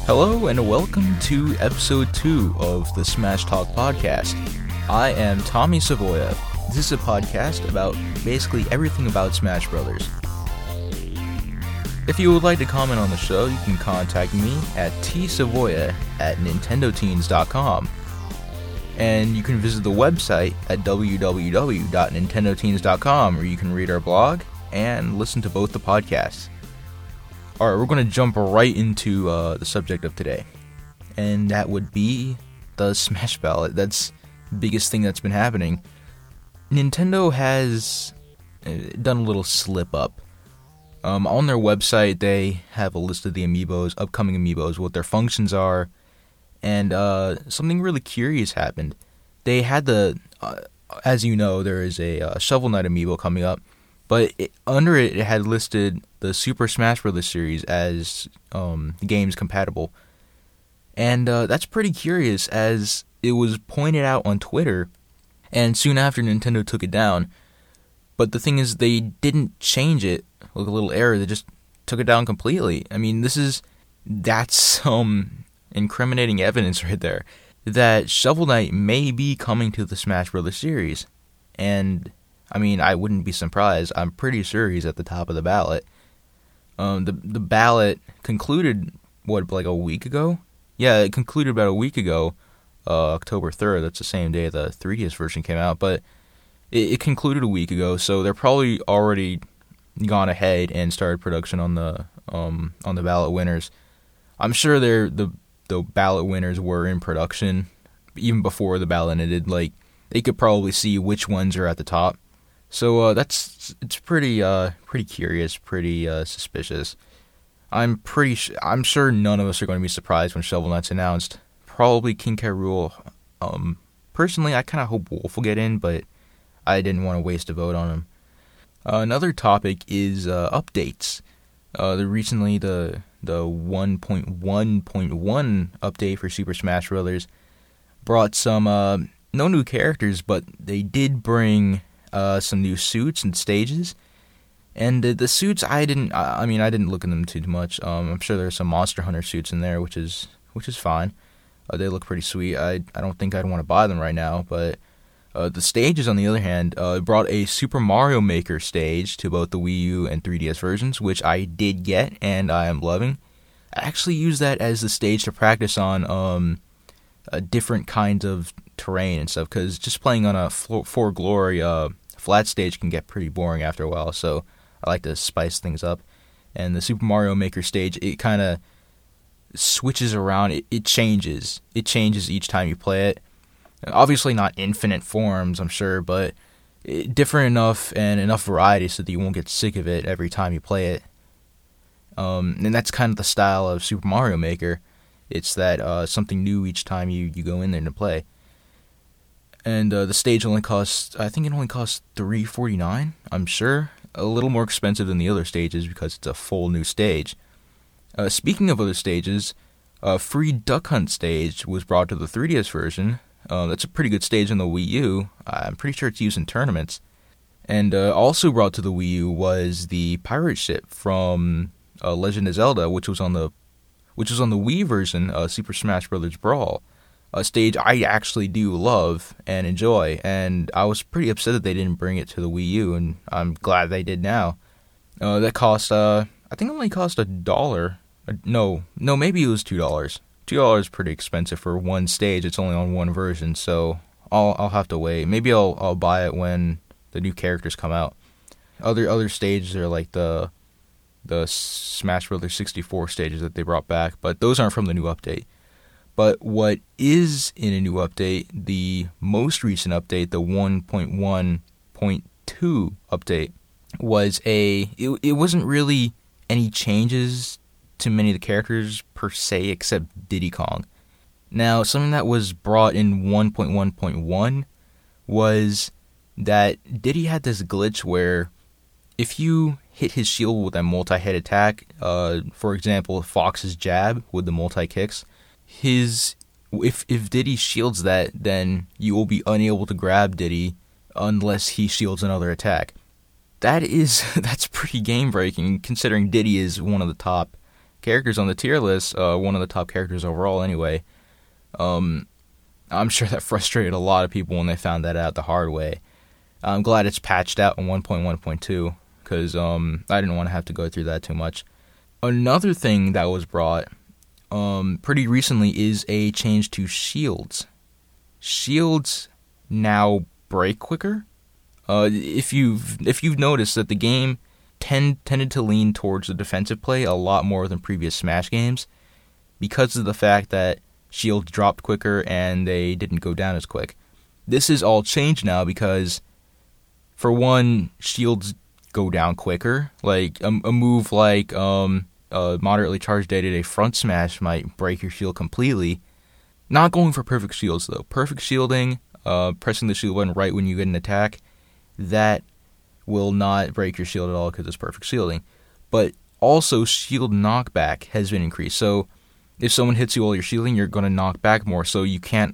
Hello and welcome to episode 2 of the Smash Talk podcast. I am Tommy Savoya. This is a podcast about basically everything about Smash Brothers. If you would like to comment on the show, you can contact me at tsavoya@nintendoteens.com. And you can visit the website at www.nintendoteens.com, where you can read our blog and listen to both the podcasts. Alright, we're going to jump right into the subject of today. And that would be the Smash Ballot. That's the biggest thing that's been happening. Nintendo has done a little slip up. On their website, they have a list of the amiibos, upcoming amiibos, what their functions are, and something really curious happened. They had as you know, there is a Shovel Knight amiibo coming up, but under it had listed the Super Smash Bros. Series as games compatible. And that's pretty curious, as it was pointed out on Twitter, and soon after Nintendo took it down. But the thing is, they didn't change it with a little error, they just took it down completely. I mean, that's incriminating evidence right there, that Shovel Knight may be coming to the Smash Bros. Series. And I mean, I wouldn't be surprised. I'm pretty sure he's at the top of the ballot. The ballot concluded, like a week ago? Yeah, it concluded about a week ago, October 3rd. That's the same day the 3DS version came out. But it concluded a week ago, so they're probably already gone ahead and started production on the ballot winners. I'm sure the ballot winners were in production even before the ballot ended. Like, they could probably see which ones are at the top. So it's pretty curious, pretty suspicious. I'm sure none of us are going to be surprised when Shovel Knight's announced. Probably King K. Rool. Personally, I kind of hope Wolf will get in, but I didn't want to waste a vote on him. Another topic is updates. Recently the 1.1.1 update for Super Smash Bros. Brought some no new characters, but they did bring some new suits and stages. And the suits, I didn't look at them too much. I'm sure there's some Monster Hunter suits in there, which is fine. They look pretty sweet. I don't think I'd want to buy them right now, but the stages, on the other hand, brought a Super Mario Maker stage to both the Wii U and 3DS versions, which I did get, and I am loving. I actually use that as the stage to practice on different kinds of terrain and stuff, because just playing on a For Glory flat stage can get pretty boring after a while, so I like to spice things up. And the Super Mario Maker stage, it kind of switches around. It changes each time you play it. Obviously not infinite forms, I'm sure, but different enough and enough variety so that you won't get sick of it every time you play it. And that's kind of the style of Super Mario Maker. It's that something new each time you go in there to play. And the stage only costs $349, I'm sure. A little more expensive than the other stages because it's a full new stage. Speaking of other stages, free Duck Hunt stage was brought to the 3DS version. That's a pretty good stage on the Wii U. I'm pretty sure it's used in tournaments. And also brought to the Wii U was the pirate ship from Legend of Zelda, which was on the Wii version, Super Smash Bros. Brawl. A stage I actually do love and enjoy, and I was pretty upset that they didn't bring it to the Wii U, and I'm glad they did now. That cost, I think it only cost $1. No, maybe it was $2. $2 is pretty expensive for one stage. It's only on one version, so I'll have to wait. Maybe I'll buy it when the new characters come out. Other stages are like the Smash Bros. 64 stages that they brought back, but those aren't from the new update. But what is in a new update, the most recent update, the 1.1.2 update, was it wasn't really any changes to many of the characters per se, except Diddy Kong. Now, something that was brought in 1.1.1 was that Diddy had this glitch where if you hit his shield with a multi-hit attack, for example, Fox's jab with the multi-kicks, if Diddy shields that, then you will be unable to grab Diddy unless he shields another attack. That's pretty game breaking, considering Diddy is one of the top characters on the tier list, one of the top characters overall anyway. I'm sure that frustrated a lot of people when they found that out the hard way. I'm glad it's patched out in 1.1.2, because I didn't want to have to go through that too much. Another thing that was brought pretty recently is a change to shields. Shields now break quicker. If you've noticed that the game tended to lean towards the defensive play a lot more than previous Smash games, because of the fact that shields dropped quicker and they didn't go down as quick. This is all changed now because, for one, shields go down quicker. Like a move like moderately charged day-to-day front smash might break your shield completely. Not going for perfect shields though. Perfect shielding, pressing the shield button right when you get an attack, that will not break your shield at all because it's perfect shielding. But also, shield knockback has been increased. So if someone hits you while you're shielding, you're going to knock back more. So you can't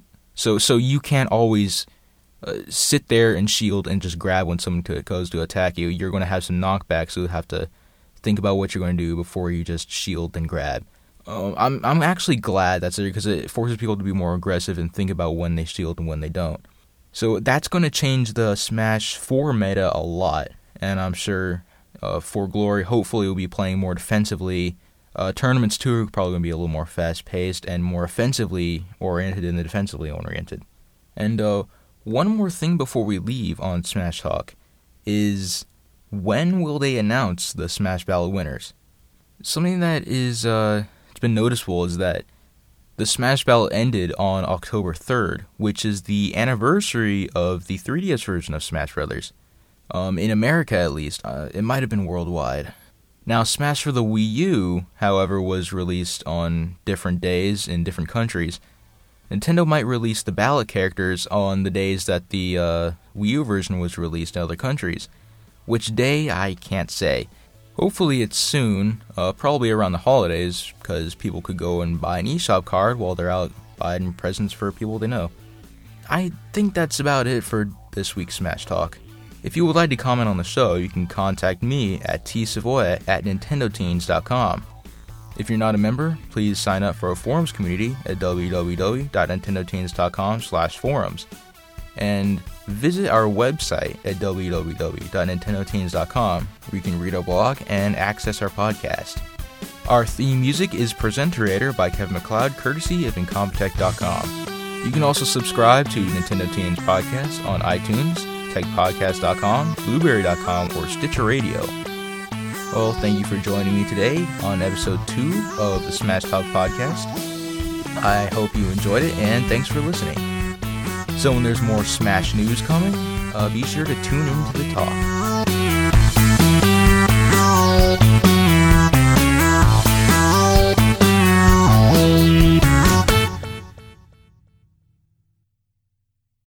always sit there and shield and just grab when someone goes to attack you. You're going to have some knockback, so you have to think about what you're going to do before you just shield and grab. I'm actually glad that's there because it forces people to be more aggressive and think about when they shield and when they don't. So that's going to change the Smash 4 meta a lot, and I'm sure For Glory hopefully will be playing more defensively. Tournaments too are probably going to be a little more fast-paced and more offensively oriented than the defensively oriented. And one more thing before we leave on Smash Talk is, when will they announce the Smash Ballot winners? Something that is it's been noticeable is that the Smash Ballot ended on October 3rd, which is the anniversary of the 3DS version of Smash Bros. In America at least. It might have been worldwide. Now, Smash for the Wii U, however, was released on different days in different countries. Nintendo might release the ballot characters on the days that the Wii U version was released in other countries. Which day, I can't say. Hopefully it's soon, probably around the holidays, because people could go and buy an eShop card while they're out buying presents for people they know. I think that's about it for this week's Smash Talk. If you would like to comment on the show, you can contact me at tsavoya@nintendoteens.com. If you're not a member, please sign up for our forums community at www.nintendoteens.com/forums. And visit our website at www.nintendoteens.com, where you can read our blog and access our podcast. Our theme music is Presentator by Kevin MacLeod, courtesy of Incompetech.com. You can also subscribe to Nintendo Teens Podcast on iTunes, techpodcast.com, blueberry.com, or Stitcher Radio. Well, thank you for joining me today on episode 2 of the Smash Talk podcast. I hope you enjoyed it, and thanks for listening. So when there's more Smash news coming, be sure to tune in to the talk.